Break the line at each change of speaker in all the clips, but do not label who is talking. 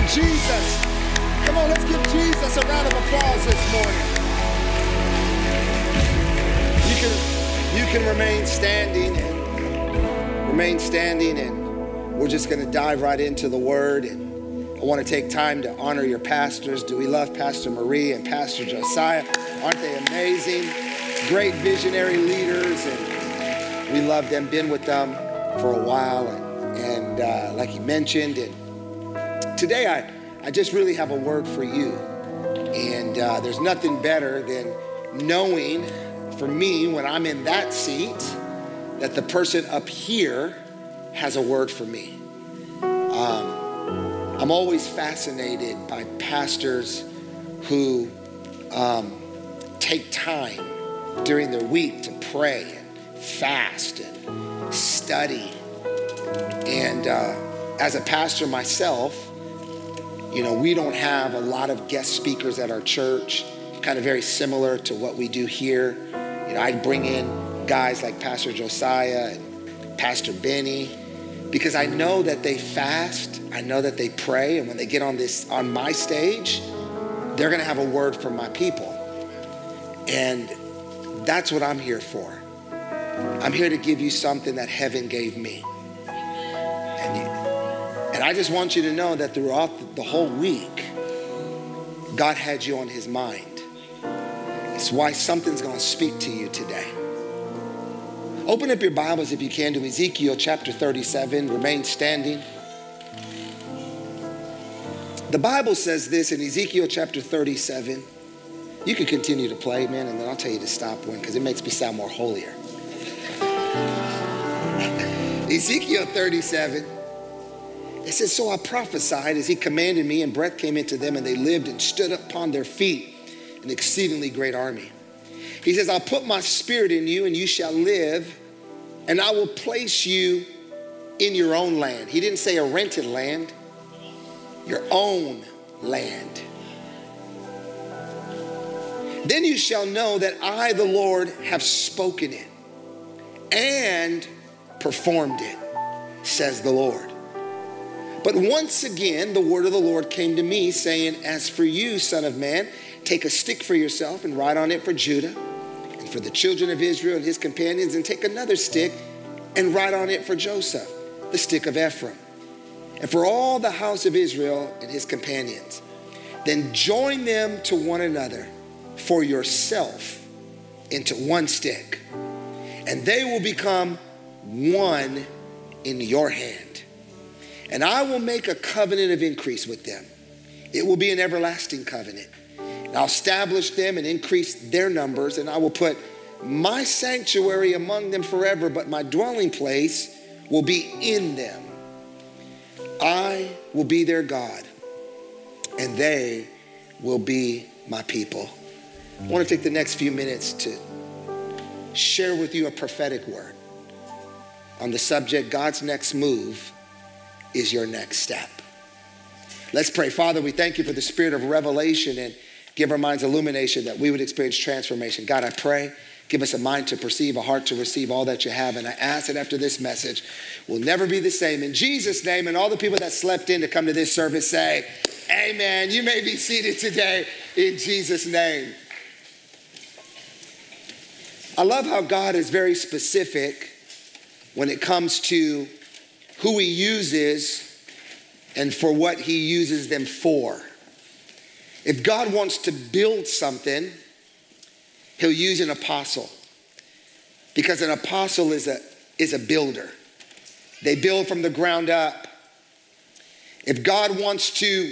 Jesus. Come on, let's give Jesus a round of applause this morning. You can remain standing, and we're just going to dive right into the word. And I want to take time to honor your pastors. Do we love Pastor Marie and Pastor Josiah? Aren't they amazing? Great visionary leaders, and we love them, been with them for a while, and like he mentioned, and today I just really have a word for you. And there's nothing better than knowing, for me, when I'm in that seat, that the person up here has a word for me. I'm always fascinated by pastors who take time during their week to pray and fast and study. And as a pastor myself, you know, we don't have a lot of guest speakers at our church, kind of very similar to what we do here. You know, I bring in guys like Pastor Josiah and Pastor Benny, because I know that they fast, I know that they pray, and when they get on my stage, they're gonna have a word for my people. And that's what I'm here for. I'm here to give you something that heaven gave me. And I just want you to know that throughout the whole week, God had you on his mind. It's why something's gonna speak to you today. Open up your Bibles if you can to Ezekiel chapter 37, remain standing. The Bible says this in Ezekiel chapter 37. You can continue to play, man, and then I'll tell you to stop when, because it makes me sound more holier. Ezekiel 37, it says, so I prophesied as he commanded me, and breath came into them, and they lived and stood upon their feet, an exceedingly great army. He says, I'll put my spirit in you, and you shall live, and I will place you in your own land. He didn't say a rented land, your own land. Then you shall know that I, the Lord, have spoken it and performed it, says the Lord. But once again, the word of the Lord came to me, saying, as for you, son of man, take a stick for yourself and write on it for Judah and for the children of Israel and his companions, and take another stick and write on it for Joseph, the stick of Ephraim, and for all the house of Israel and his companions. Then join them to one another for yourself into one stick, and they will become one in your hand. And I will make a covenant of increase with them. It will be an everlasting covenant. And I'll establish them and increase their numbers, and I will put my sanctuary among them forever, but my dwelling place will be in them. I will be their God, and they will be my people. I want to take the next few minutes to share with you a prophetic word on the subject, God's next move is your next step. Let's pray. Father, we thank you for the spirit of revelation, and give our minds illumination that we would experience transformation. God, I pray, give us a mind to perceive, a heart to receive all that you have. And I ask that after this message, we'll never be the same. In Jesus' name, and all the people that slept in to come to this service say, amen. You may be seated today in Jesus' name. I love how God is very specific when it comes to who he uses and for what he uses them for. If God wants to build something, he'll use an apostle, because an apostle is a builder. They build from the ground up. If God wants to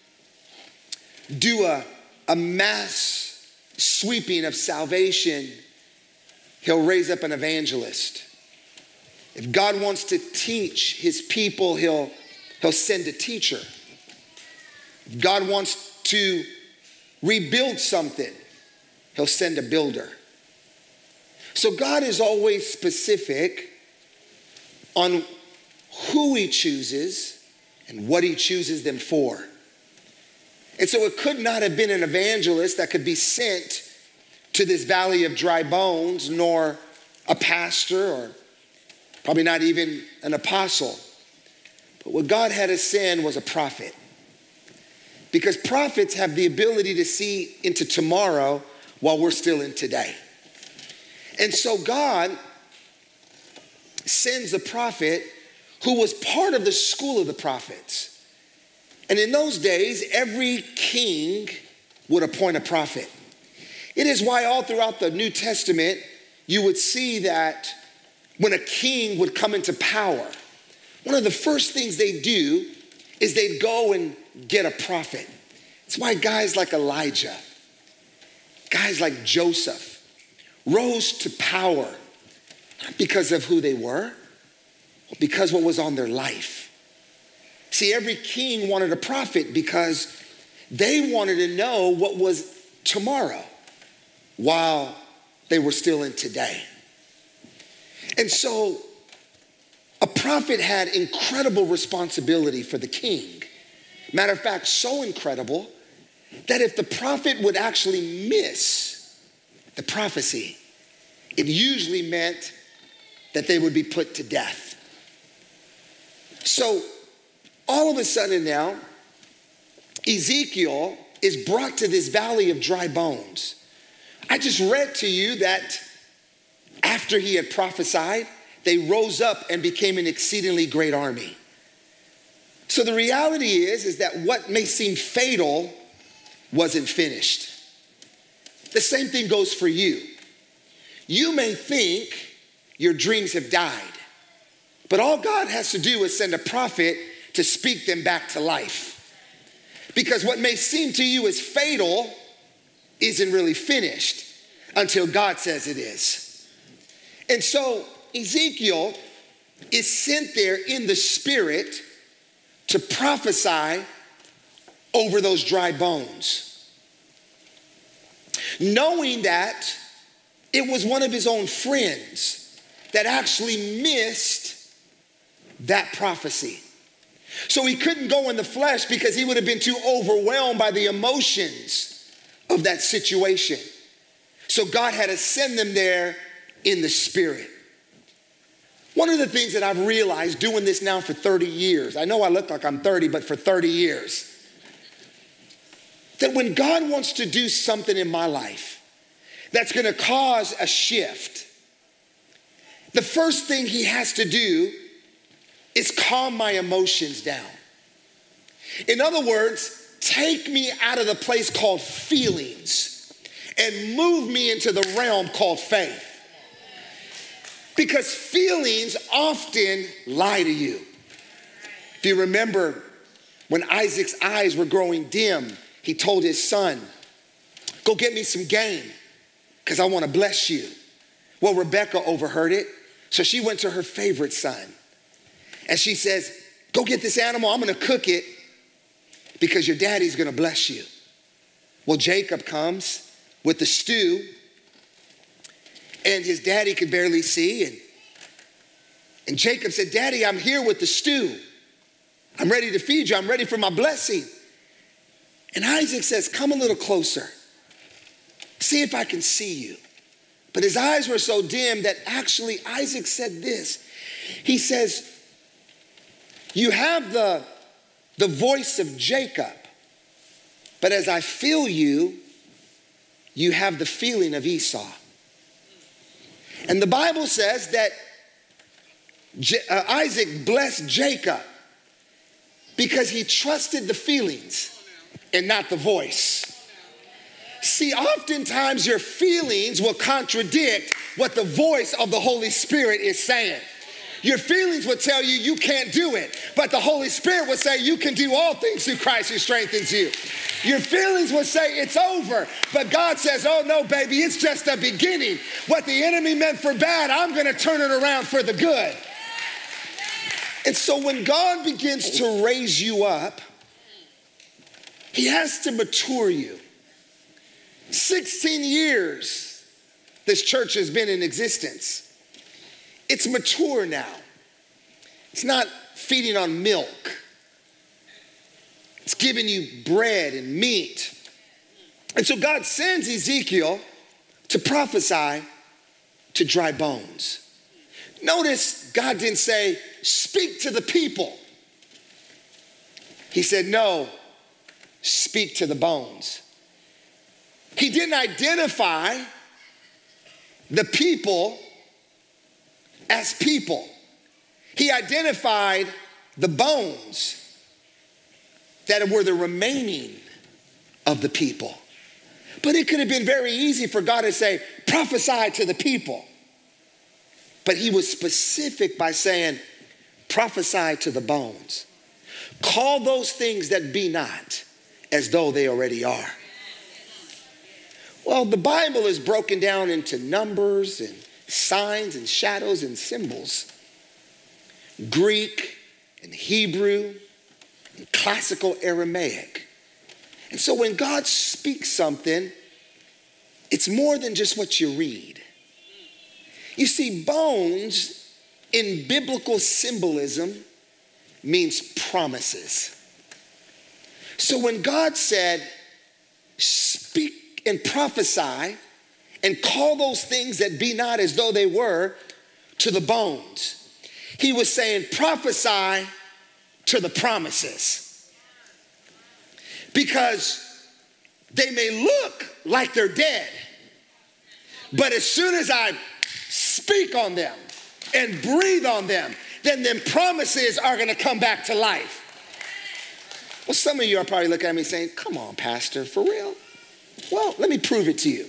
do a mass sweeping of salvation, he'll raise up an evangelist. If God wants to teach his people, he'll send a teacher. If God wants to rebuild something, he'll send a builder. So God is always specific on who he chooses and what he chooses them for. And so it could not have been an evangelist that could be sent to this valley of dry bones, nor a pastor, or probably not even an apostle. But what God had us send was a prophet. Because prophets have the ability to see into tomorrow while we're still in today. And so God sends a prophet who was part of the school of the prophets. And in those days, every king would appoint a prophet. It is why all throughout the New Testament, you would see that when a king would come into power, one of the first things they do is they'd go and get a prophet. It's why guys like Elijah, guys like Joseph rose to power, not because of who they were, but because what was on their life. See, every king wanted a prophet because they wanted to know what was tomorrow while they were still in today. And so a prophet had incredible responsibility for the king. Matter of fact, so incredible that if the prophet would actually miss the prophecy, it usually meant that they would be put to death. So all of a sudden now, Ezekiel is brought to this valley of dry bones. I just read to you that after he had prophesied, they rose up and became an exceedingly great army. So the reality is that what may seem fatal wasn't finished. The same thing goes for you. You may think your dreams have died, but all God has to do is send a prophet to speak them back to life. Because what may seem to you as fatal isn't really finished until God says it is. And so Ezekiel is sent there in the spirit to prophesy over those dry bones, knowing that it was one of his own friends that actually missed that prophecy. So he couldn't go in the flesh because he would have been too overwhelmed by the emotions of that situation. So God had to send them there in the spirit. One of the things that I've realized doing this now for 30 years, I know I look like I'm 30, but for 30 years, that when God wants to do something in my life that's going to cause a shift, the first thing he has to do is calm my emotions down. In other words, take me out of the place called feelings and move me into the realm called faith. Because feelings often lie to you. If you remember when Isaac's eyes were growing dim, he told his son, go get me some game because I want to bless you. Well, Rebecca overheard it, so she went to her favorite son. And she says, go get this animal, I'm going to cook it because your daddy's going to bless you. Well, Jacob comes with the stew, and his daddy could barely see. And Jacob said, Daddy, I'm here with the stew. I'm ready to feed you. I'm ready for my blessing. And Isaac says, come a little closer. See if I can see you. But his eyes were so dim that actually Isaac said this. He says, you have the voice of Jacob, but as I feel you, you have the feeling of Esau. And the Bible says that Isaac blessed Jacob because he trusted the feelings and not the voice. See, oftentimes your feelings will contradict what the voice of the Holy Spirit is saying. Your feelings will tell you you can't do it, but the Holy Spirit will say you can do all things through Christ who strengthens you. Your feelings will say it's over, but God says, oh no, baby, it's just the beginning. What the enemy meant for bad, I'm going to turn it around for the good. And so when God begins to raise you up, he has to mature you. 16 years this church has been in existence. It's mature now. It's not feeding on milk. It's giving you bread and meat. And so God sends Ezekiel to prophesy to dry bones. Notice God didn't say, speak to the people. He said, no, speak to the bones. He didn't identify the people as people. He identified the bones that were the remaining of the people. But it could have been very easy for God to say, prophesy to the people. But he was specific by saying, prophesy to the bones. Call those things that be not as though they already are. Well, the Bible is broken down into numbers and signs and shadows and symbols. Greek and Hebrew and classical Aramaic. And so when God speaks something, it's more than just what you read. You see, bones in biblical symbolism means promises. So when God said, speak and prophesy and call those things that be not as though they were to the bones, he was saying prophesy to the promises. Because they may look like they're dead, but as soon as I speak on them and breathe on them, then them promises are going to come back to life. Well, some of you are probably looking at me saying, come on, Pastor, for real? Well, let me prove it to you.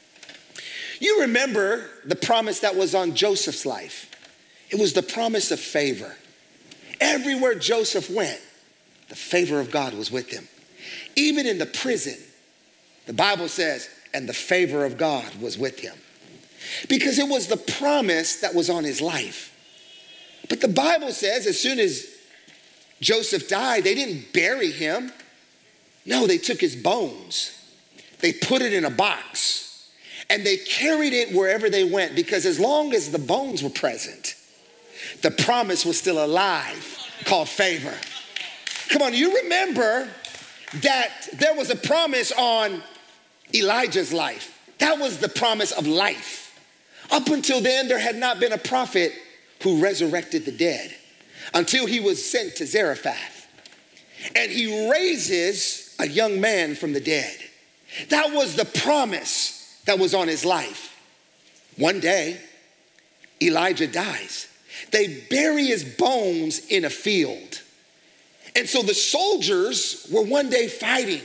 You remember the promise that was on Joseph's life. It was the promise of favor. Everywhere Joseph went, the favor of God was with him. Even in the prison, the Bible says, and the favor of God was with him. Because it was the promise that was on his life. But the Bible says as soon as Joseph died, they didn't bury him. No, they took his bones. They put it in a box and they carried it wherever they went, because as long as the bones were present, the promise was still alive, called favor. Come on, you remember that there was a promise on Elijah's life. That was the promise of life. Up until then, there had not been a prophet who resurrected the dead until he was sent to Zarephath. And he raises a young man from the dead. That was the promise that was on his life. One day, Elijah dies. They bury his bones in a field. And so the soldiers were one day fighting.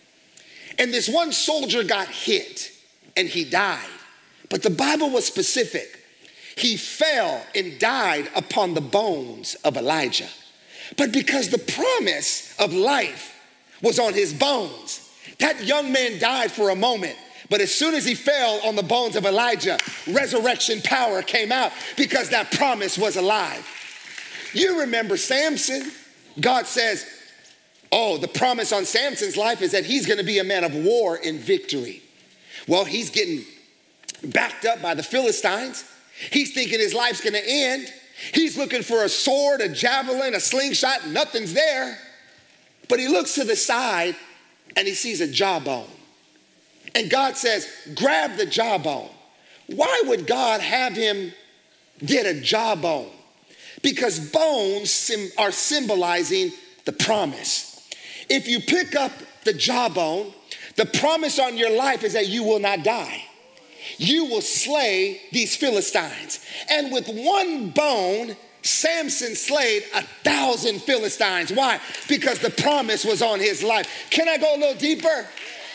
And this one soldier got hit and he died. But the Bible was specific. He fell and died upon the bones of Elijah. But because the promise of life was on his bones, that young man died for a moment. But as soon as he fell on the bones of Elijah, resurrection power came out because that promise was alive. You remember Samson. God says, oh, the promise on Samson's life is that he's going to be a man of war in victory. Well, he's getting backed up by the Philistines. He's thinking his life's going to end. He's looking for a sword, a javelin, a slingshot. Nothing's there. But he looks to the side and he sees a jawbone. And God says, grab the jawbone. Why would God have him get a jawbone? Because bones are symbolizing the promise. If you pick up the jawbone, the promise on your life is that you will not die. You will slay these Philistines. And with one bone, Samson slayed 1,000 Philistines. Why? Because the promise was on his life. Can I go a little deeper?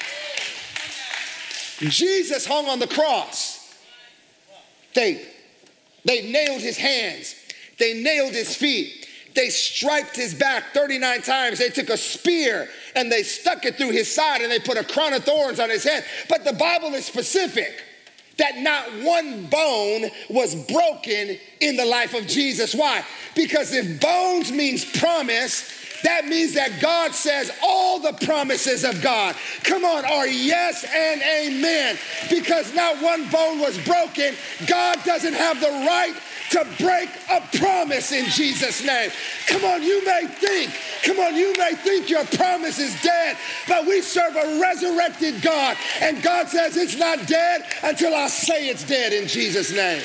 Jesus hung on the cross. They nailed his hands. They nailed his feet. They striped his back 39 times. They took a spear and they stuck it through his side and they put a crown of thorns on his head. But the Bible is specific that not one bone was broken in the life of Jesus. Why? Because if bones means promise, that means that God says all the promises of God, come on, are yes and amen. Because not one bone was broken. God doesn't have the right to break a promise in Jesus' name. Come on, you may think your promise is dead, but we serve a resurrected God. And God says it's not dead until I say it's dead in Jesus' name.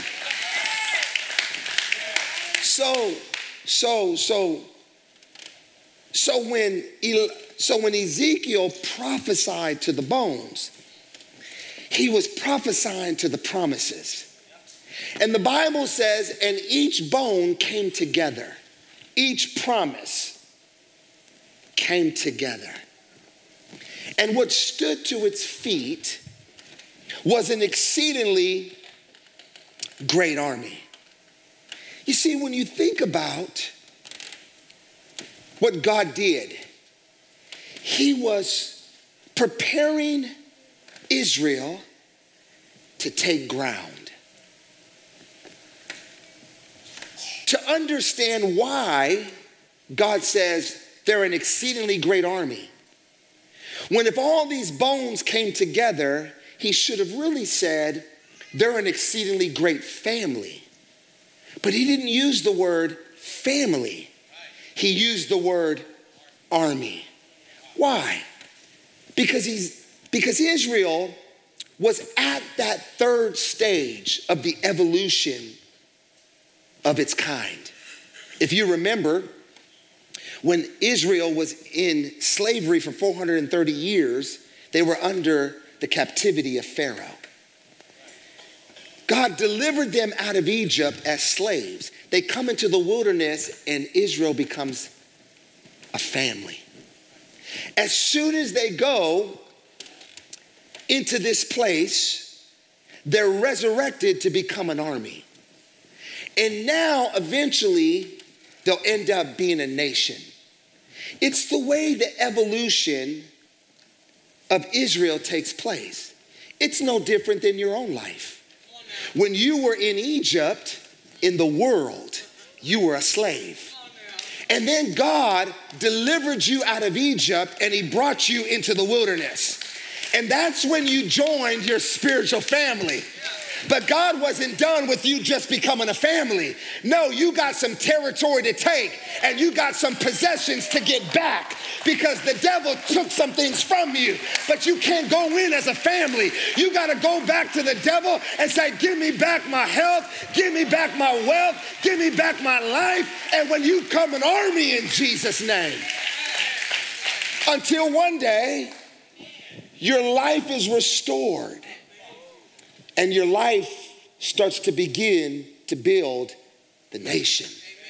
So when So when Ezekiel prophesied to the bones, he was prophesying to the promises. And the Bible says, and each bone came together. Each promise came together. And what stood to its feet was an exceedingly great army. You see, when you think about what God did, he was preparing Israel to take ground. To understand why God says they're an exceedingly great army. When if all these bones came together, he should have really said they're an exceedingly great family. But he didn't use the word family. He used the word army. Why? Because Israel was at that third stage of the evolution of its kind. If you remember, when Israel was in slavery for 430 years, they were under the captivity of Pharaoh. God delivered them out of Egypt as slaves. They come into the wilderness and Israel becomes a family. As soon as they go into this place, they're resurrected to become an army. And now, eventually, they'll end up being a nation. It's the way the evolution of Israel takes place. It's no different than your own life. When you were in Egypt, in the world, you were a slave. And then God delivered you out of Egypt and he brought you into the wilderness. And that's when you joined your spiritual family. But God wasn't done with you just becoming a family. No, you got some territory to take and you got some possessions to get back because the devil took some things from you. But you can't go in as a family. You got to go back to the devil and say, give me back my health, give me back my wealth, give me back my life. And when you come an army in Jesus' name, until one day your life is restored. And your life starts to begin to build the nation.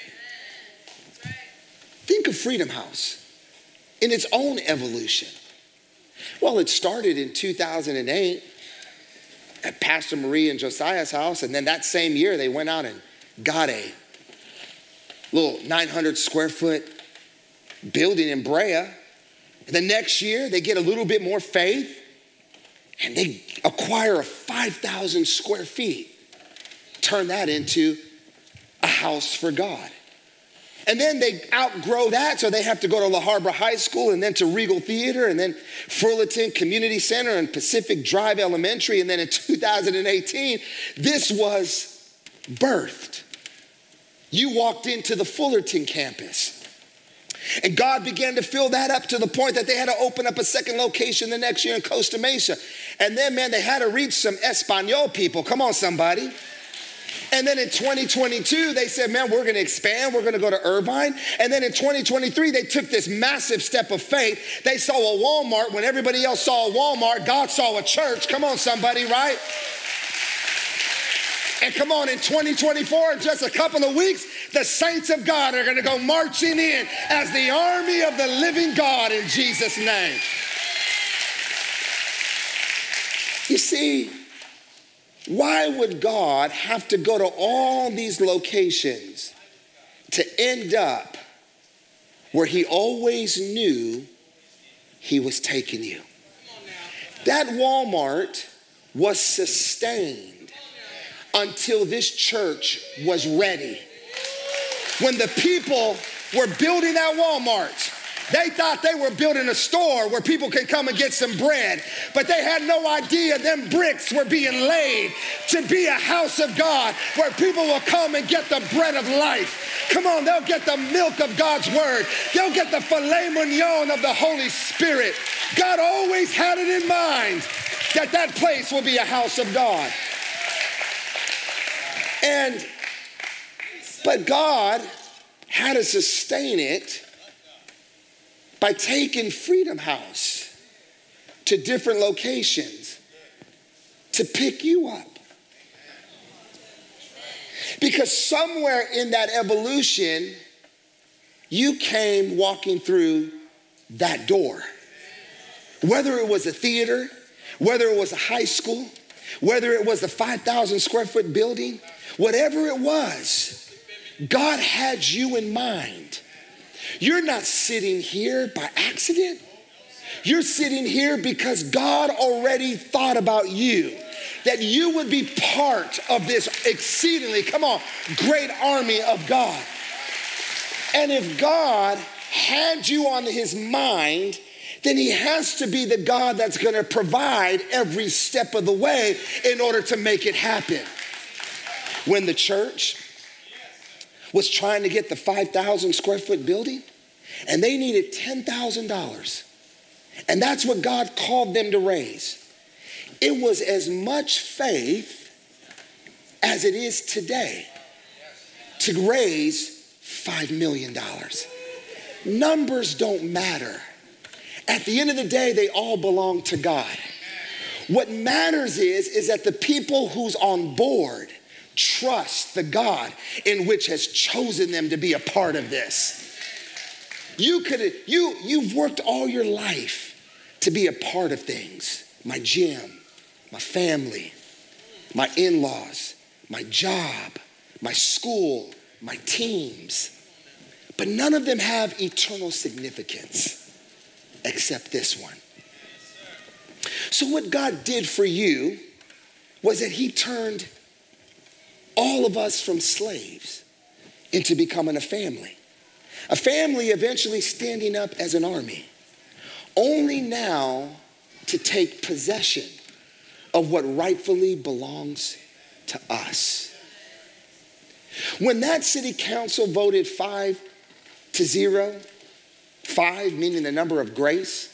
Think of Freedom House in its own evolution. Well, it started in 2008 at Pastor Marie and Josiah's house. And then that same year, they went out and got a little 900 square foot building in Brea. And the next year, they get a little bit more faith. And they acquire a 5,000 square feet, turn that into a house for God. And then they outgrow that, so they have to go to La Habra High School and then to Regal Theater and then Fullerton Community Center and Pacific Drive Elementary. And then in 2018, this was birthed. You walked into the Fullerton campus. And God began to fill that up to the point that they had to open up a second location the next year in Costa Mesa. And then, man, they had to reach some Espanol people. Come on, somebody. And then in 2022, they said, man, we're going to expand. We're going to go to Irvine. And then in 2023, they took this massive step of faith. They saw a Walmart. When everybody else saw a Walmart, God saw a church. Come on, somebody, right? And come on, in 2024, in just a couple of weeks, the saints of God are going to go marching in as the army of the living God in Jesus' name. You see, why would God have to go to all these locations to end up where he always knew he was taking you? That Walmart was sustained until this church was ready. When the people were building that Walmart, they thought they were building a store where people can come and get some bread, but they had no idea them bricks were being laid to be a house of God where people will come and get the bread of life. Come on, they'll get the milk of God's word. They'll get the filet mignon of the Holy Spirit. God always had it in mind that that place will be a house of God. But God had to sustain it by taking Freedom House to different locations to pick you up. Because somewhere in that evolution, you came walking through that door. Whether it was a theater, whether it was a high school, whether it was a 5,000 square foot building, whatever it was, God had you in mind. You're not sitting here by accident. You're sitting here because God already thought about you, that you would be part of this exceedingly, come on, great army of God. And if God had you on his mind, then he has to be the God that's going to provide every step of the way in order to make it happen. When the church was trying to get the 5,000 square foot building, and they needed $10,000, and that's what God called them to raise. It was as much faith as it is today to raise $5 million. Numbers don't matter. At the end of the day, they all belong to God. What matters is that the people who's on board trust the God in which has chosen them to be a part of this. You've worked all your life to be a part of things. My gym, my family, my in-laws, my job, my school, my teams. But none of them have eternal significance except this one. So what God did for you was that he turned all of us from slaves into becoming a family. A family eventually standing up as an army, only now to take possession of what rightfully belongs to us. When that city council voted 5-0, 5 meaning the number of grace,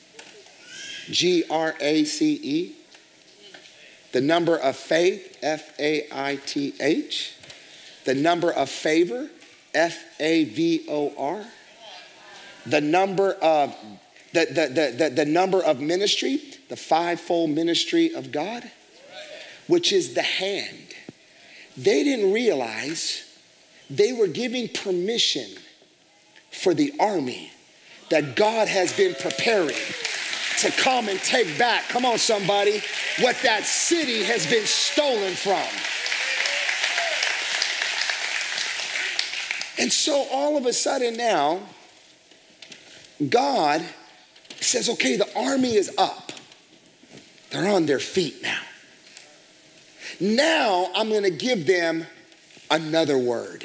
Grace, the number of faith, Faith, the number of favor, Favor, the number of the number of ministry, the fivefold ministry of God, which is the hand. They didn't realize they were giving permission for the army that God has been preparing to come and take back, come on somebody, what that city has been stolen from. And so all of a sudden now, God says, okay, the army is up. They're on their feet now. Now I'm going to give them another word.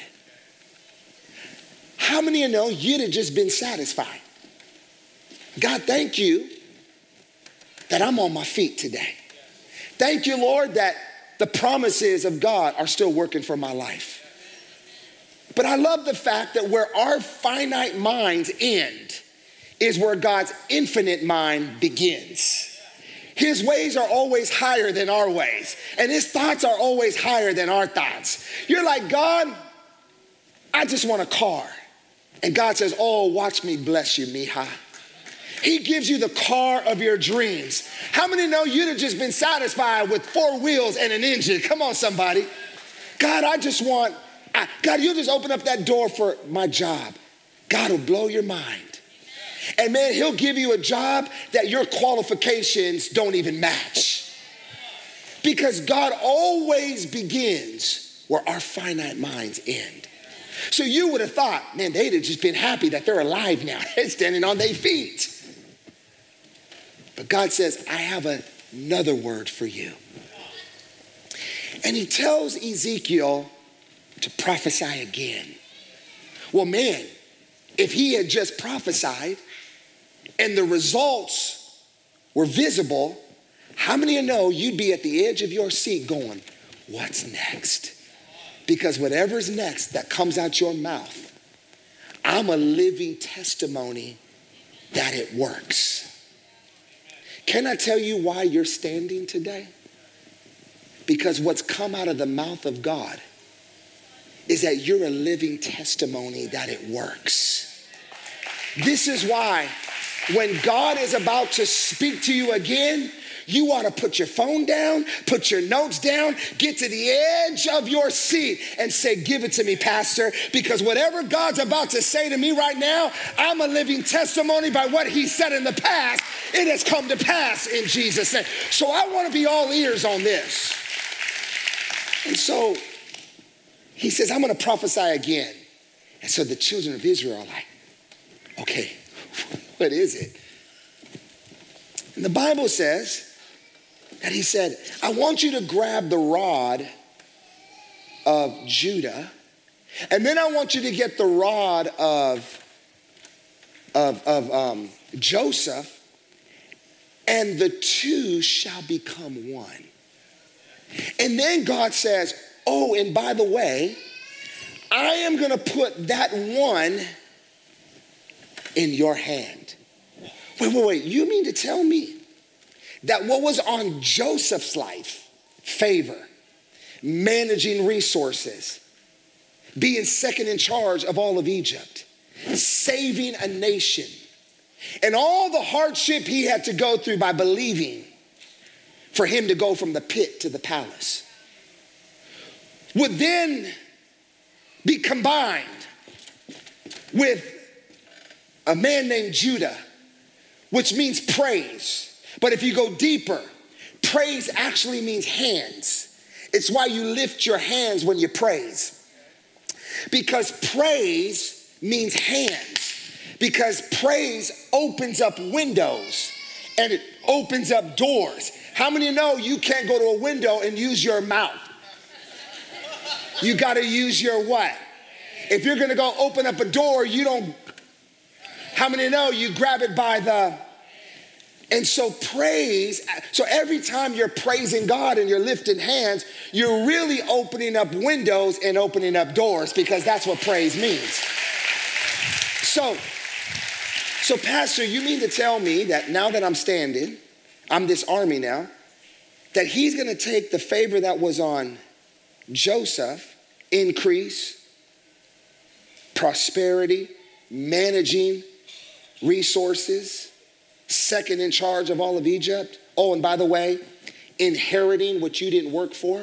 How many of you know you'd have just been satisfied? God, thank you that I'm on my feet today. Thank you, Lord, that the promises of God are still working for my life. But I love the fact that where our finite minds end is where God's infinite mind begins. His ways are always higher than our ways, and his thoughts are always higher than our thoughts. You're like, God, I just want a car. And God says, oh, watch me bless you, mija. He gives you the car of your dreams. How many know you'd have just been satisfied with 4 wheels and an engine? Come on, somebody. God, God, you'll just open up that door for my job. God will blow your mind. And man, he'll give you a job that your qualifications don't even match. Because God always begins where our finite minds end. So you would have thought, man, they'd have just been happy that they're alive now. They're standing on their feet. But God says, I have another word for you. And he tells Ezekiel to prophesy again. Well, man, if he had just prophesied and the results were visible, how many of you know you'd be at the edge of your seat going, what's next? Because whatever's next that comes out your mouth, I'm a living testimony that it works. Can I tell you why you're standing today? Because what's come out of the mouth of God is that you're a living testimony that it works. This is why when God is about to speak to you again, you ought to put your phone down, put your notes down, get to the edge of your seat and say, give it to me, Pastor, because whatever God's about to say to me right now, I'm a living testimony by what he said in the past. It has come to pass in Jesus' name. So I want to be all ears on this. And so he says, I'm going to prophesy again. And so the children of Israel are like, okay, what is it? And the Bible says that he said, I want you to grab the rod of Judah, and then I want you to get the rod of Joseph, and the two shall become one. And then God says, oh, and by the way, I am going to put that one in your hand. Wait. You mean to tell me that what was on Joseph's life, favor, managing resources, being second in charge of all of Egypt, saving a nation, and all the hardship he had to go through by believing for him to go from the pit to the palace, would then be combined with a man named Judah, which means praise. But if you go deeper, praise actually means hands. It's why you lift your hands when you praise. Because praise means hands. Because praise opens up windows and it opens up doors. How many know you can't go to a window and use your mouth? You got to use your what? If you're going to go open up a door, you don't. How many know you grab it by the. And so praise, so every time you're praising God and you're lifting hands, you're really opening up windows and opening up doors, because that's what praise means. So Pastor, you mean to tell me that now that I'm standing, I'm this army now, that he's going to take the favor that was on Joseph, increase, prosperity, managing resources, second in charge of all of Egypt. Oh, and by the way, inheriting what you didn't work for.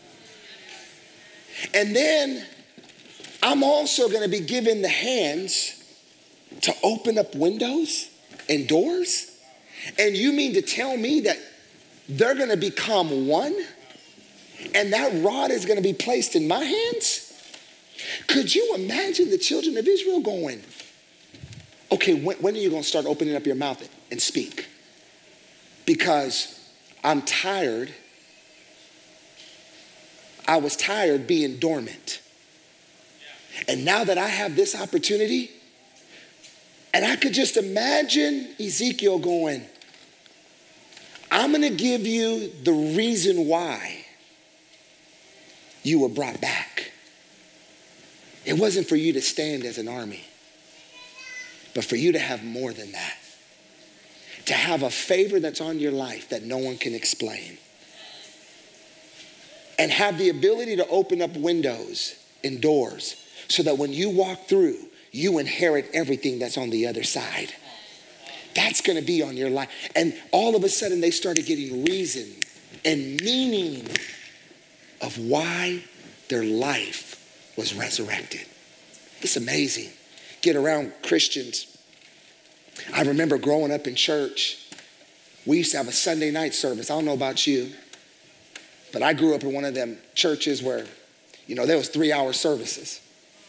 And then I'm also going to be given the hands to open up windows and doors. And you mean to tell me that they're going to become one? And that rod is going to be placed in my hands? Could you imagine the children of Israel going, okay, when are you going to start opening up your mouth and speak? Because I'm tired. I was tired being dormant. And now that I have this opportunity, and I could just imagine Ezekiel going, I'm going to give you the reason why you were brought back. It wasn't for you to stand as an army, but for you to have more than that. To have a favor that's on your life that no one can explain. And have the ability to open up windows and doors so that when you walk through, you inherit everything that's on the other side. That's going to be on your life. And all of a sudden they started getting reason and meaning of why their life was resurrected. It's amazing. Get around Christians. I remember growing up in church, we used to have a Sunday night service. I don't know about you, but I grew up in one of them churches where, there was 3-hour services.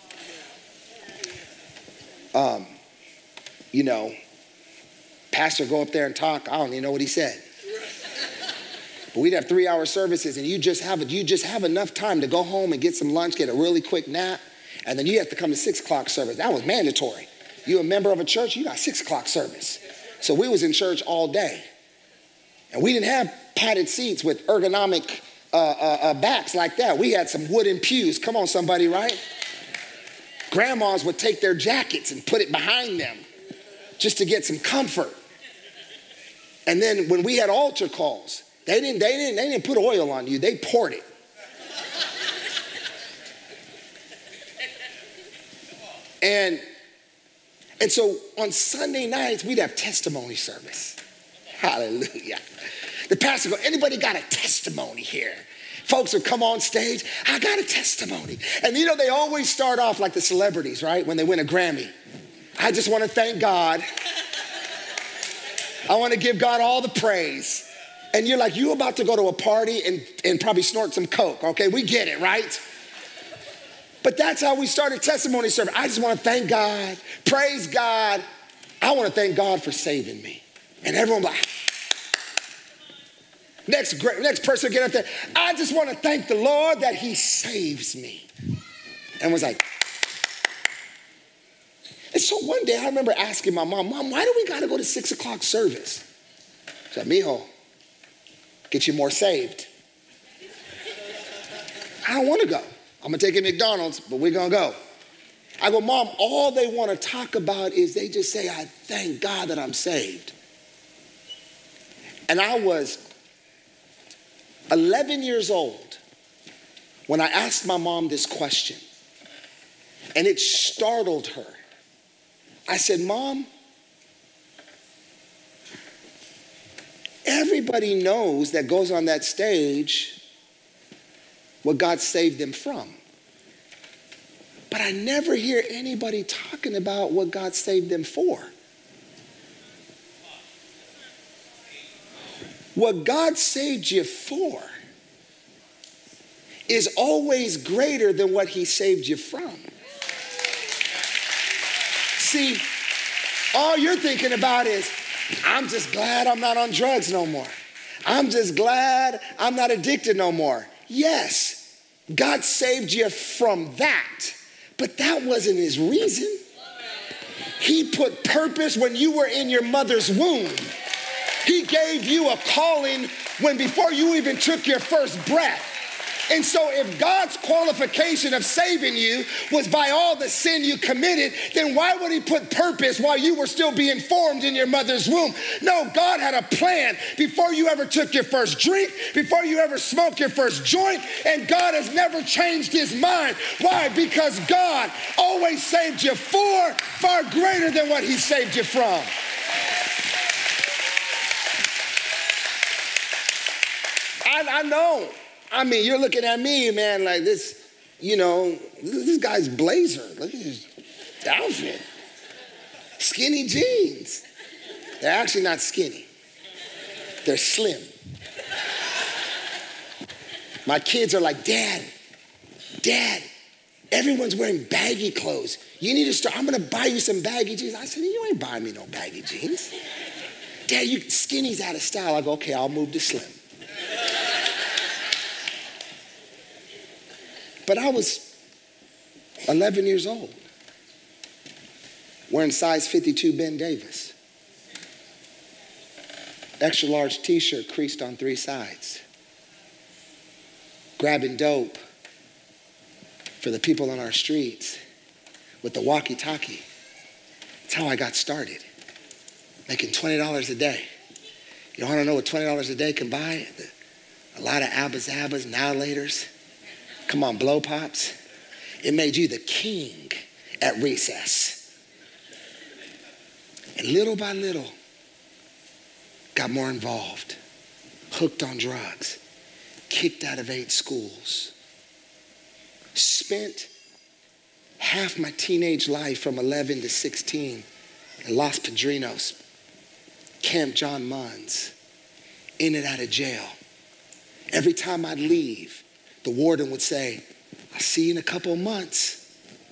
Pastor go up there and talk. I don't even know what he said. But we'd have 3-hour services, and you just have enough time to go home and get some lunch, get a really quick nap, and then you have to come to 6 o'clock service. That was mandatory. You a member of a church, you got 6 o'clock service. So we was in church all day. And we didn't have padded seats with ergonomic backs like that. We had some wooden pews. Come on, somebody, right? Grandmas would take their jackets and put it behind them just to get some comfort. And then when we had altar calls, they didn't put oil on you. They poured it. And so on Sunday nights, we'd have testimony service. Hallelujah. The pastor would go, anybody got a testimony here? Folks would come on stage, I got a testimony. And you know, they always start off like the celebrities, right? When they win a Grammy. I just want to thank God. I want to give God all the praise. And you're like, you about to go to a party and probably snort some coke. Okay, we get it, right? But that's how we started testimony service. I just want to thank God, praise God. I want to thank God for saving me. And everyone like, next person get up there. I just want to thank the Lord that he saves me. And was like, and so one day I remember asking my mom, why do we got to go to 6 o'clock service? She said, mijo, get you more saved. I don't want to go. I'm going to take you to McDonald's, but we're going to go. I go, Mom, all they want to talk about is they just say, I thank God that I'm saved. And I was 11 years old when I asked my mom this question. And it startled her. I said, Mom, everybody knows that goes on that stage what God saved them from. But I never hear anybody talking about what God saved them for. What God saved you for is always greater than what he saved you from. See, all you're thinking about is, I'm just glad I'm not on drugs no more. I'm just glad I'm not addicted no more. Yes, God saved you from that, but that wasn't his reason. He put purpose when you were in your mother's womb. He gave you a calling when before you even took your first breath. And so if God's qualification of saving you was by all the sin you committed, then why would he put purpose while you were still being formed in your mother's womb? No, God had a plan before you ever took your first drink, before you ever smoked your first joint, and God has never changed his mind. Why? Because God always saved you for far greater than what he saved you from. I know. I mean, you're looking at me, man, like this, you know, this guy's blazer. Look at his outfit. Skinny jeans. They're actually not skinny. They're slim. My kids are like, Dad, everyone's wearing baggy clothes. You need to start, I'm going to buy you some baggy jeans. I said, you ain't buying me no baggy jeans. Dad, skinny's out of style. I go, okay, I'll move to slim. But I was 11 years old, wearing size 52 Ben Davis. Extra large t-shirt creased on 3 sides. Grabbing dope for the people on our streets with the walkie-talkie. That's how I got started, making $20 a day. You want to know what $20 a day can buy? A lot of Abba Zabbas, Now Laters. Come on, blow pops. It made you the king at recess. And little by little, got more involved, hooked on drugs, kicked out of 8 schools, spent half my teenage life from 11 to 16 in Los Padrinos, Camp John Munns, in and out of jail. Every time I'd leave, the warden would say, I'll see you in a couple of months.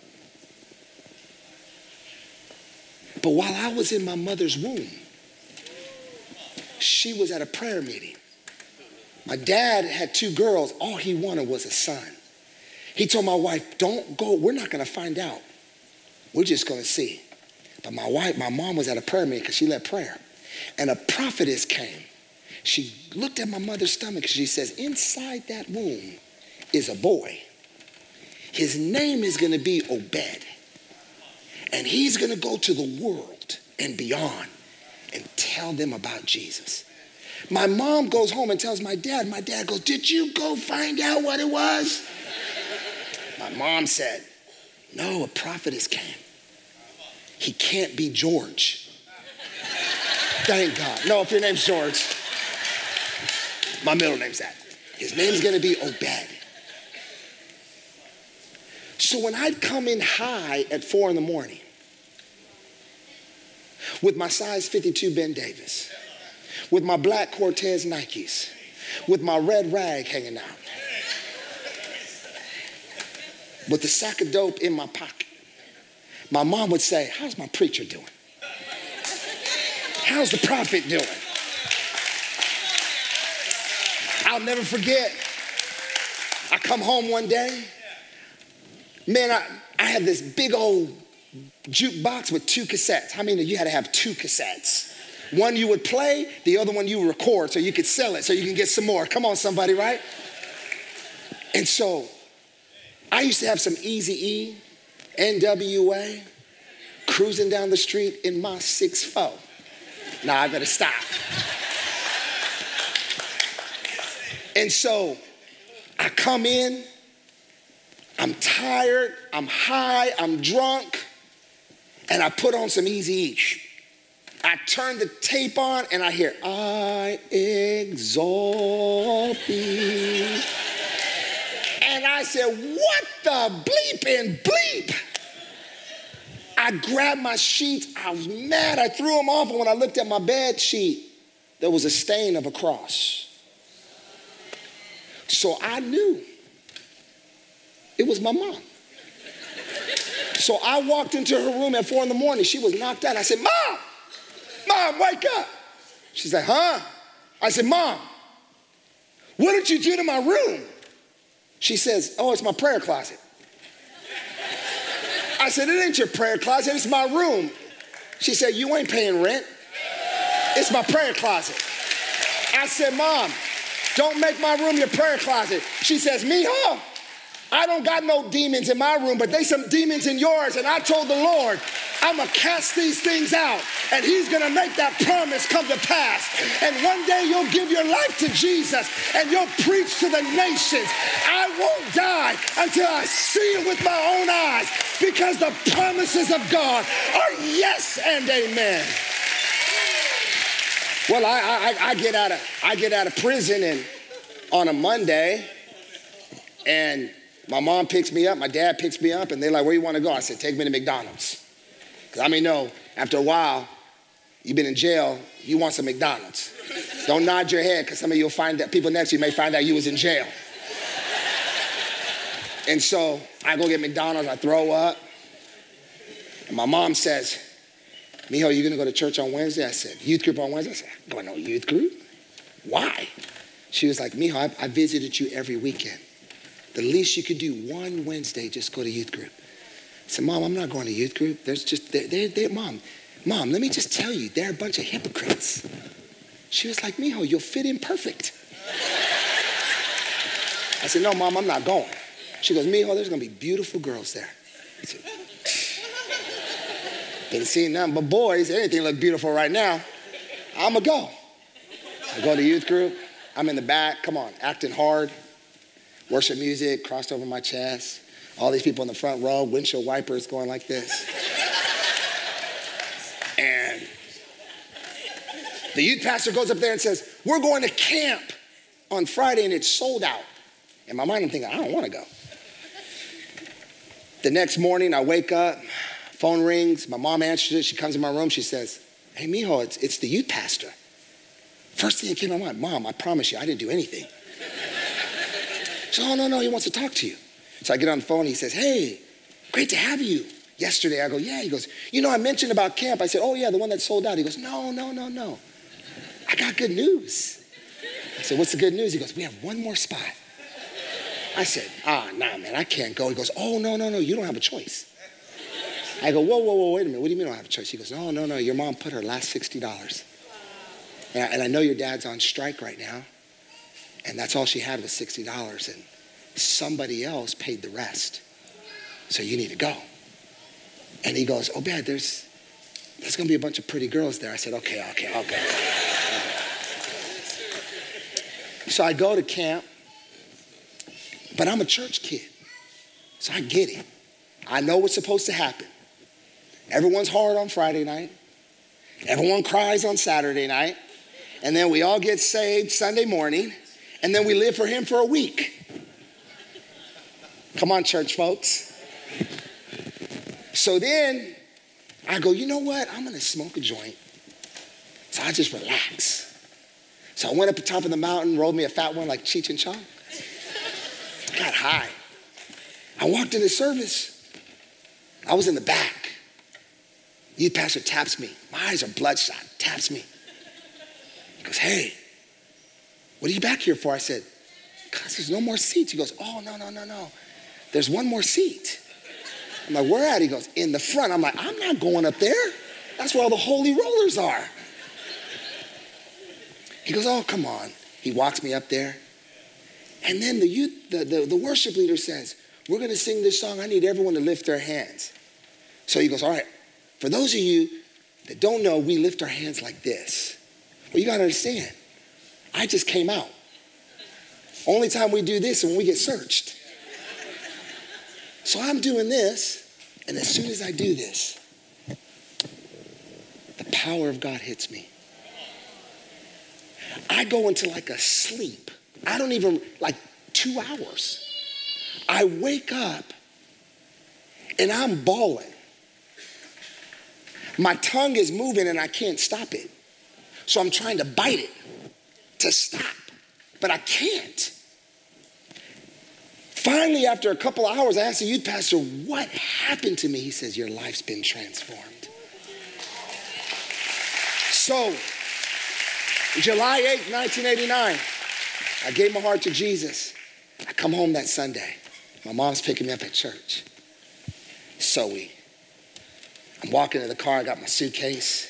But while I was in my mother's womb, she was at a prayer meeting. My dad had 2 girls. All he wanted was a son. He told my wife, don't go. We're not going to find out. We're just going to see. But my mom was at a prayer meeting because she led prayer. And a prophetess came. She looked at my mother's stomach and she says, inside that womb is a boy. His name is going to be Obed. And he's going to go to the world and beyond and tell them about Jesus. My mom goes home and tells my dad. My dad goes, did you go find out what it was? My mom said, no, a prophetess came. he can't be George. Thank God. No, if your name's George, my middle name's that. His name's gonna be Obed. So when I'd come in high at 4 in the morning with my size 52 Ben Davis, with my black Cortez Nikes, with my red rag hanging out, with the sack of dope in my pocket, my mom would say, how's my preacher doing? How's the prophet doing? I'll never forget, I come home one day, man, I had this big old jukebox with 2 cassettes. How many of you had to have 2 cassettes? One you would play, the other one you would record so you could sell it so you can get some more. Come on, somebody, right? And so I used to have some Eazy-E, NWA, cruising down the street in my 6'4". Now I better stop. And so I come in, I'm tired, I'm high, I'm drunk, and I put on some Eazy-E. I turn the tape on and I hear, I exalt thee. And I said, what the bleep and bleep? I grabbed my sheets, I was mad, I threw them off, and when I looked at my bed sheet, there was a stain of a cross. So I knew it was my mom. So I walked into her room at 4 in the morning. She was knocked out. I said, Mom, wake up. She's like, huh? I said, Mom, what did you do to my room? She says, oh, it's my prayer closet. I said, it ain't your prayer closet, it's my room. She said, you ain't paying rent. It's my prayer closet. I said, Mom, don't make my room your prayer closet. She says, Mijo, I don't got no demons in my room, but they some demons in yours. And I told the Lord, I'm gonna cast these things out and he's gonna make that promise come to pass. And one day you'll give your life to Jesus and you'll preach to the nations. I won't die until I see it with my own eyes, because the promises of God are yes and amen. Well, I get out of prison and on a Monday, and my mom picks me up, my dad picks me up, and they're like, where you want to go? I said, take me to McDonald's. Because I know after a while, you've been in jail, you want some McDonald's. Don't nod your head, because some of you will find that people next to you may find out you was in jail. And so I go get McDonald's, I throw up, and my mom says, Mijo, you gonna go to church on Wednesday? I said, youth group on Wednesday? I said, I'm going to youth group? Why? She was like, Mijo, I visited you every weekend. The least you could do one Wednesday, just go to youth group. I said, Mom, I'm not going to youth group. There's just, Mom, let me just tell you, they're a bunch of hypocrites. She was like, Mijo, you'll fit in perfect. I said, no, Mom, I'm not going. She goes, Mijo, there's gonna be beautiful girls there. I said, didn't see nothing but boys. Anything look beautiful right now. I'ma go. I go to youth group. I'm in the back, come on, acting hard. Worship music crossed over my chest. All these people in the front row, windshield wipers going like this. And the youth pastor goes up there and says, we're going to camp on Friday and it's sold out. In my mind, I'm thinking, I don't want to go. The next morning, I wake up, phone rings, my mom answers it, she comes in my room, she says, hey, Mijo, it's the youth pastor. First thing that came to my mind, Mom, I promise you, I didn't do anything. She said, oh, no, he wants to talk to you. So I get on the phone, he says, hey, great to have you. Yesterday, I go, yeah. He goes, I mentioned about camp. I said, oh, yeah, the one that sold out. He goes, no. I got good news. I said, what's the good news? He goes, we have one more spot. I said, nah, man, I can't go. He goes, oh, no, you don't have a choice. I go, whoa, wait a minute. What do you mean I don't have a choice? He goes, no, your mom put her last $60. And I know your dad's on strike right now. And that's all she had was $60. And somebody else paid the rest. So you need to go. And he goes, oh, Dad, there's going to be a bunch of pretty girls there. I said, okay. So I go to camp, but I'm a church kid. So I get it. I know what's supposed to happen. Everyone's hard on Friday night. Everyone cries on Saturday night. And then we all get saved Sunday morning. And then we live for him for a week. Come on, church folks. So then I go, you know what? I'm going to smoke a joint. So I just relax. So I went up the top of the mountain, rolled me a fat one like Cheech and Chong. Got high. I walked into service. I was in the back. Youth pastor taps me. My eyes are bloodshot. Taps me. He goes, hey, what are you back here for? I said, because there's no more seats. He goes, oh, no. There's one more seat. I'm like, where at? He goes, in the front. I'm like, I'm not going up there. That's where all the holy rollers are. He goes, oh, come on. He walks me up there. And then the worship leader says, we're going to sing this song. I need everyone to lift their hands. So he goes, all right, for those of you that don't know, we lift our hands like this. Well, you got to understand, I just came out. Only time we do this is when we get searched. So I'm doing this, and as soon as I do this, the power of God hits me. I go into like a sleep. I don't even, like 2 hours. I wake up and I'm bawling. My tongue is moving and I can't stop it. So I'm trying to bite it to stop, but I can't. Finally, after a couple of hours, I asked the youth pastor, what happened to me? He says, your life's been transformed. So, July 8th, 1989, I gave my heart to Jesus. I come home that Sunday. My mom's picking me up at church. So I'm walking to the car. I got my suitcase.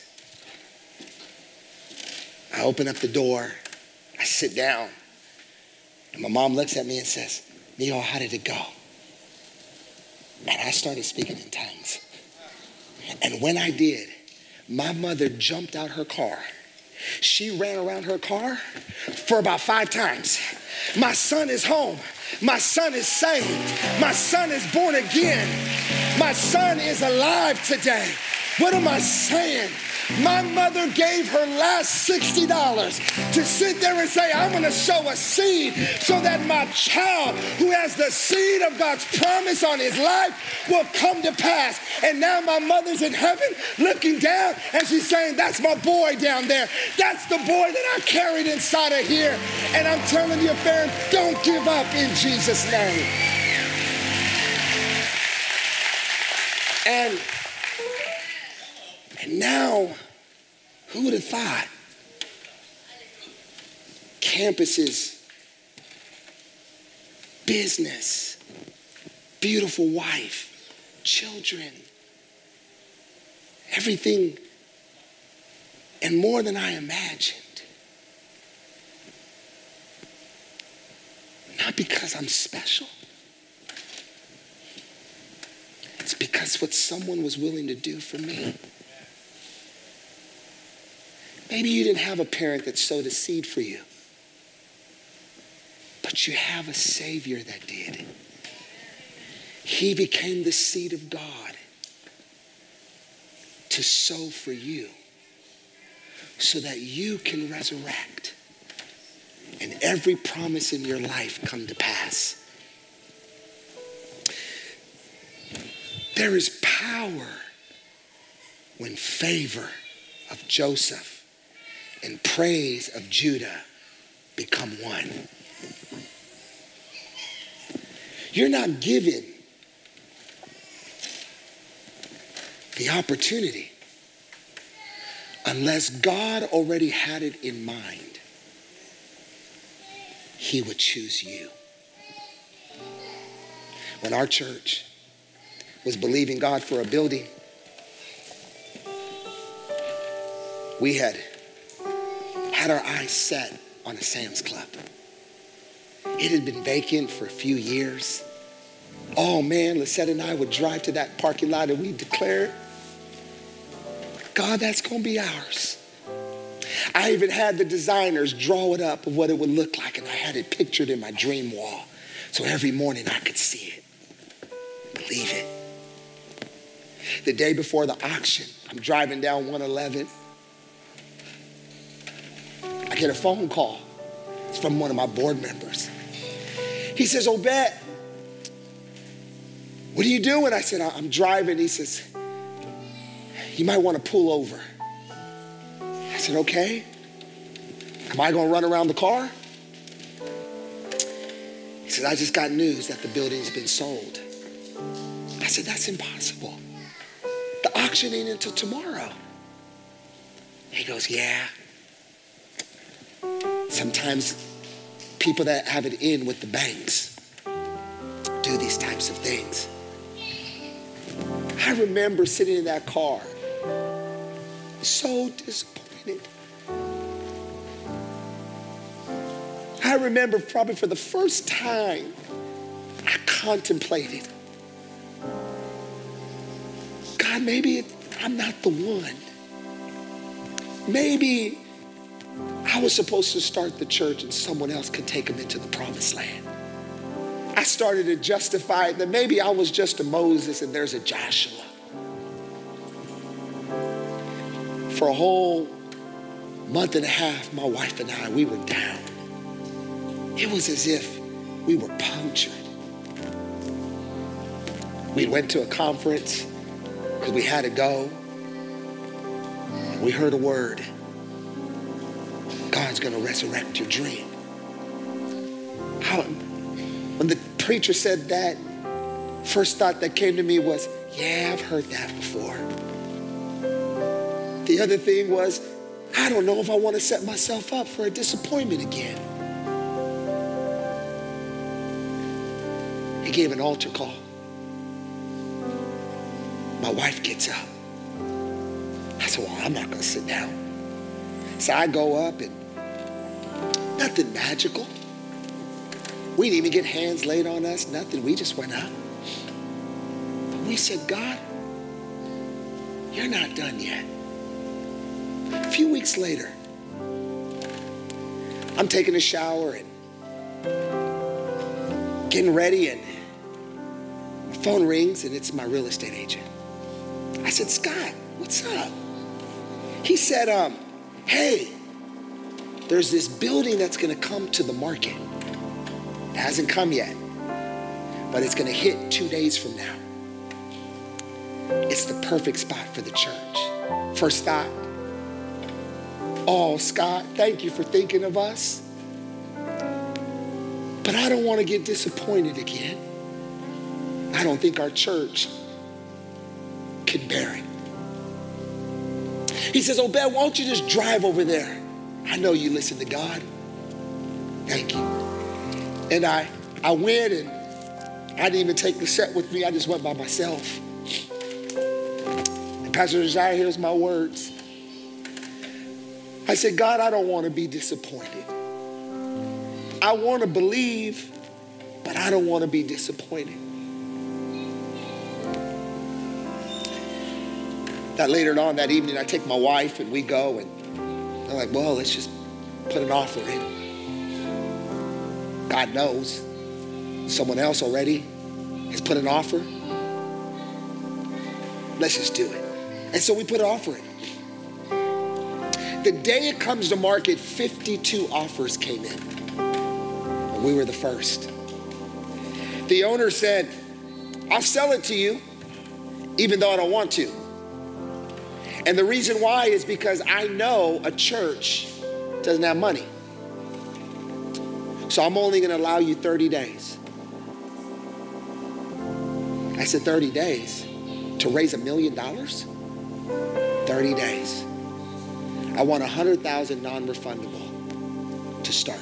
I open up the door. I sit down. And my mom looks at me and says, Neil, how did it go? And I started speaking in tongues. And when I did, my mother jumped out her car. She ran around her car for about 5 times. My son is home. My son is saved. My son is born again. My son is alive today. What am I saying? My mother gave her last $60 to sit there and say, I'm going to sow a seed so that my child who has the seed of God's promise on his life will come to pass. And now my mother's in heaven looking down and she's saying, that's my boy down there. That's the boy that I carried inside of here. And I'm telling you, parents, don't give up in Jesus' name. And now, who would have thought? Campuses, business, beautiful wife, children, everything, and more than I imagined. Not because I'm special. It's because what someone was willing to do for me. Maybe you didn't have a parent that sowed a seed for you, but you have a Savior that did. He became the seed of God to sow for you so that you can resurrect and every promise in your life come to pass. There is power when favor of Joseph and praise of Judah become one. You're not given the opportunity unless God already had it in mind. He would choose you. When our church was believing God for a building, we had our eyes set on a Sam's Club. It had been vacant for a few years. Oh man, Lisette and I would drive to that parking lot and we'd declare, God, that's going to be ours. I even had the designers draw it up of what it would look like, and I had it pictured in my dream wall. So every morning I could see it, believe it. The day before the auction, I'm driving down 111. I get a phone call. It's from one of my board members. He says, Obed, what are you doing? I said, I'm driving. He says, you might want to pull over. I said, okay. Am I going to run around the car? He said, I just got news that the building's been sold. I said, that's impossible. The auction ain't until tomorrow. He goes, yeah. Sometimes people that have it in with the banks do these types of things. I remember sitting in that car, so disappointed. I remember probably for the first time, I contemplated, God, maybe I'm not the one. Maybe I was supposed to start the church and someone else could take them into the promised land. I started to justify that maybe I was just a Moses and there's a Joshua. For a whole month and a half, my wife and I, we were down. It was as if we were punctured. We went to a conference because we had to go. We heard a word. God's going to resurrect your dream. When the preacher said that, first thought that came to me was, yeah, I've heard that before. The other thing was, I don't know if I want to set myself up for a disappointment again. He gave an altar call. My wife gets up. I said, well, I'm not going to sit down. So I go up and nothing magical. We didn't even get hands laid on us, nothing. We just went up. But we said, God, you're not done yet. A few weeks later, I'm taking a shower and getting ready, and my phone rings, and it's my real estate agent. I said, Scott, what's up? He said, hey, there's this building that's going to come to the market. It hasn't come yet, but it's going to hit 2 days from now. It's the perfect spot for the church. First thought, oh, Scott, thank you for thinking of us. But I don't want to get disappointed again. I don't think our church can bear it. He says, Obed, why don't you just drive over there? I know you listen to God. Thank you. And I went, and I didn't even take the set with me. I just went by myself. And Pastor Josiah, here's my words. I said, God, I don't want to be disappointed. I want to believe, but I don't want to be disappointed. That later on that evening, I take my wife and we go, and I'm like, well, let's just put an offer in. God knows someone else already has put an offer. Let's just do it. And so we put an offer in. The day it comes to market, 52 offers came in. And we were the first. The owner said, I'll sell it to you, even though I don't want to. And the reason why is because I know a church doesn't have money. So I'm only going to allow you 30 days. I said, 30 days to raise $1 million? 30 days. I want 100,000 non-refundable to start.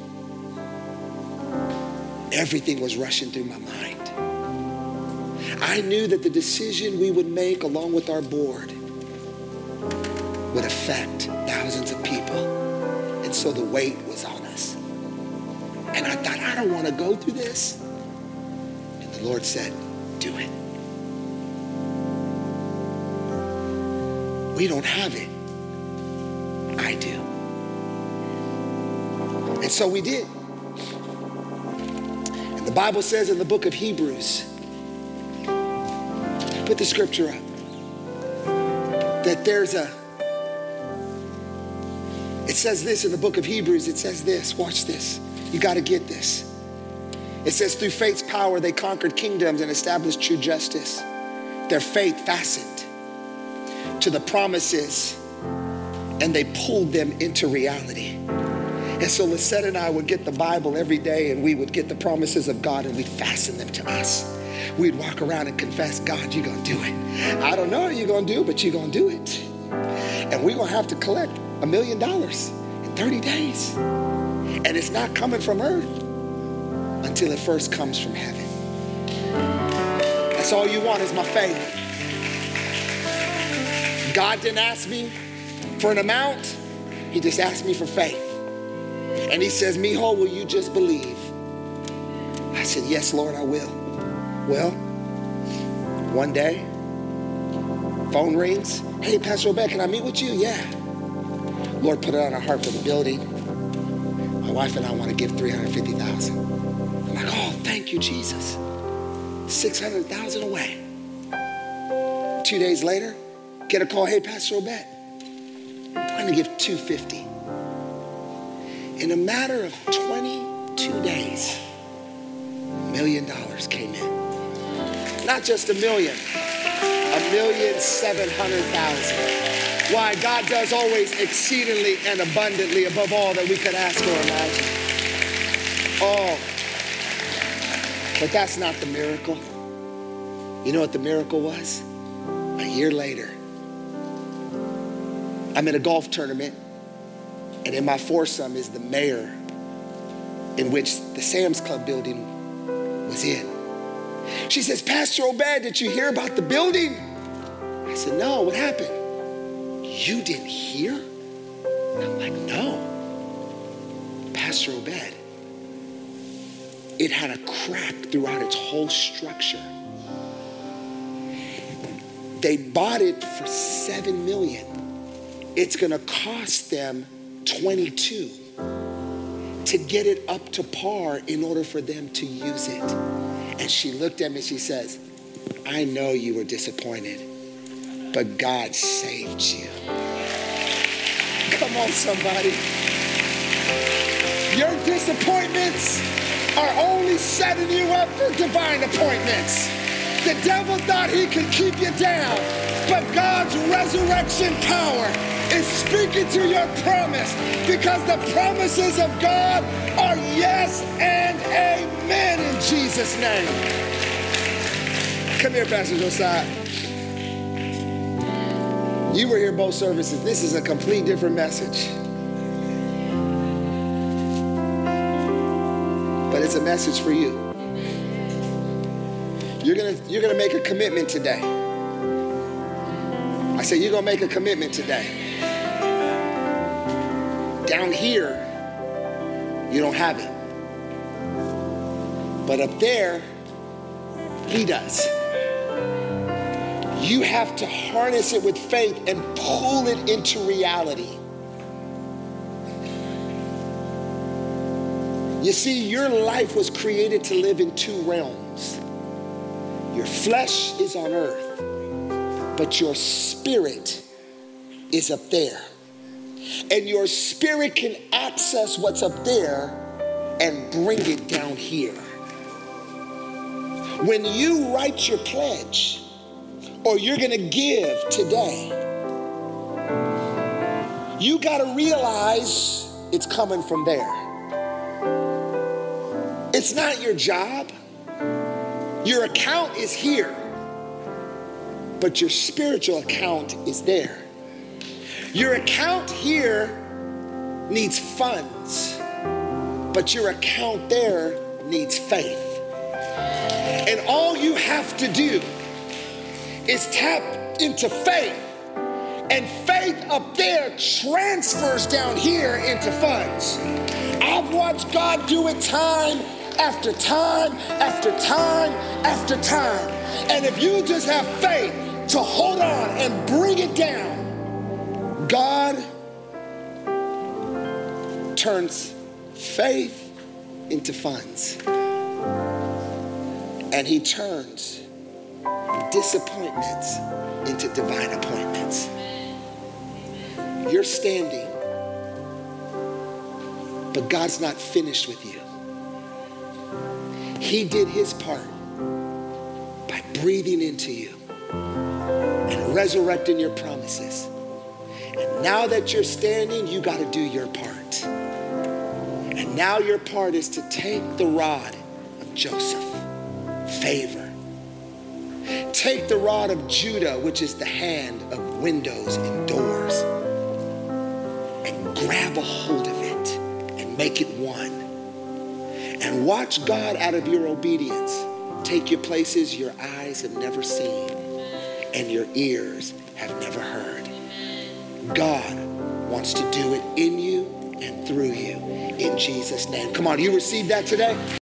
Everything was rushing through my mind. I knew that the decision we would make along with our board would affect thousands of people. And so the weight was on us. And I thought, I don't want to go through this. And the Lord said, do it. We don't have it. I do. And so we did. And the Bible says in the book of Hebrews, put the scripture up. that it says this in the book of Hebrews. It says this, watch this. You got to get this. It says through faith's power, they conquered kingdoms and established true justice. Their faith fastened to the promises and they pulled them into reality. And so Lisette and I would get the Bible every day and we would get the promises of God and we'd fasten them to us. We'd walk around and confess, God, you're going to do it. I don't know what you're going to do, but you're going to do it. And we're going to have to collect $1 million in 30 days. And it's not coming from earth until it first comes from heaven. That's all you want is my faith. God didn't ask me for an amount. He just asked me for faith. And he says, Mijo, will you just believe? I said, yes, Lord, I will. Well, one day, phone rings. Hey, Pastor Obed, can I meet with you? Yeah. Lord put it on our heart for the building. My wife and I want to give $350,000. I'm like, oh, thank you, Jesus. $600,000 away. 2 days later, get a call. Hey, Pastor Obed, I'm trying to give $250,000. In a matter of 22 days, $1 million came in. Not just $1 million, $1,700,000. Why? God does always exceedingly and abundantly above all that we could ask or imagine. Oh, but that's not the miracle. You know what the miracle was? A year later, I'm in a golf tournament, and in my foursome is the mayor in which the Sam's Club building was in. She says, Pastor Obed, did you hear about the building? I said, no, what happened? You didn't hear? I'm like, no. Pastor Obed, it had a crack throughout its whole structure. They bought it for $7 million. It's gonna cost them 22 to get it up to par in order for them to use it. And she looked at me, she says, I know you were disappointed, but God saved you. Come on, somebody. Your disappointments are only setting you up for divine appointments. The devil thought he could keep you down, but God's resurrection power is speaking to your promise, because the promises of God are yes and amen in Jesus' name. Come here, Pastor Josiah. You were here both services. This is a complete different message. But it's a message for you. You're gonna make a commitment today. I said, you're gonna make a commitment today. Down here, you don't have it. But up there, he does. You have to harness it with faith and pull it into reality. You see, your life was created to live in two realms. Your flesh is on earth, but your spirit is up there. And your spirit can access what's up there and bring it down here. When you write your pledge, or you're gonna give today, you gotta realize it's coming from there. It's not your job. Your account is here, but your spiritual account is there. Your account here needs funds, but your account there needs faith. And all you have to do is tap into faith, and faith up there transfers down here into funds. I've watched God do it time after time after time after time. And if you just have faith to hold on and bring it down, God turns faith into funds. And he turns disappointments into divine appointments. You're standing, but God's not finished with you. He did his part by breathing into you and resurrecting your promises. And now that you're standing, you got to do your part. And now your part is to take the rod of Joseph, favor. Take the rod of Judah, which is the hand of windows and doors, and grab a hold of it and make it one. And watch God, out of your obedience, take you places your eyes have never seen and your ears have never heard. God wants to do it in you and through you, in Jesus' name. Come on, you received that today?